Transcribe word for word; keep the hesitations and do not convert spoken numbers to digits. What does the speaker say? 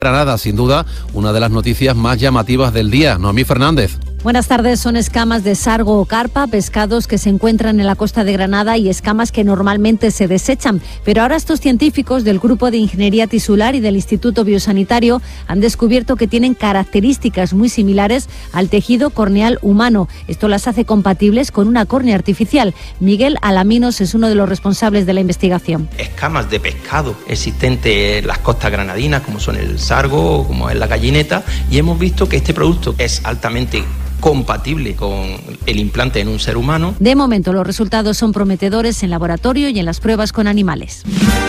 Granada, sin duda, una de las noticias más llamativas del día. Noemí Fernández. Buenas tardes. Son escamas de sargo o carpa, pescados que se encuentran en la costa de Granada y escamas que normalmente se desechan. Pero ahora estos científicos del Grupo de Ingeniería Tisular y del Instituto Biosanitario han descubierto que tienen características muy similares al tejido corneal humano. Esto las hace compatibles con una córnea artificial. Miguel Alaminos es uno de los responsables de la investigación. Escamas de pescado existentes en las costas granadinas, como son el sargo o como es la gallineta, y hemos visto que este producto es altamente compatible con el implante en un ser humano. De momento, los resultados son prometedores en laboratorio y en las pruebas con animales.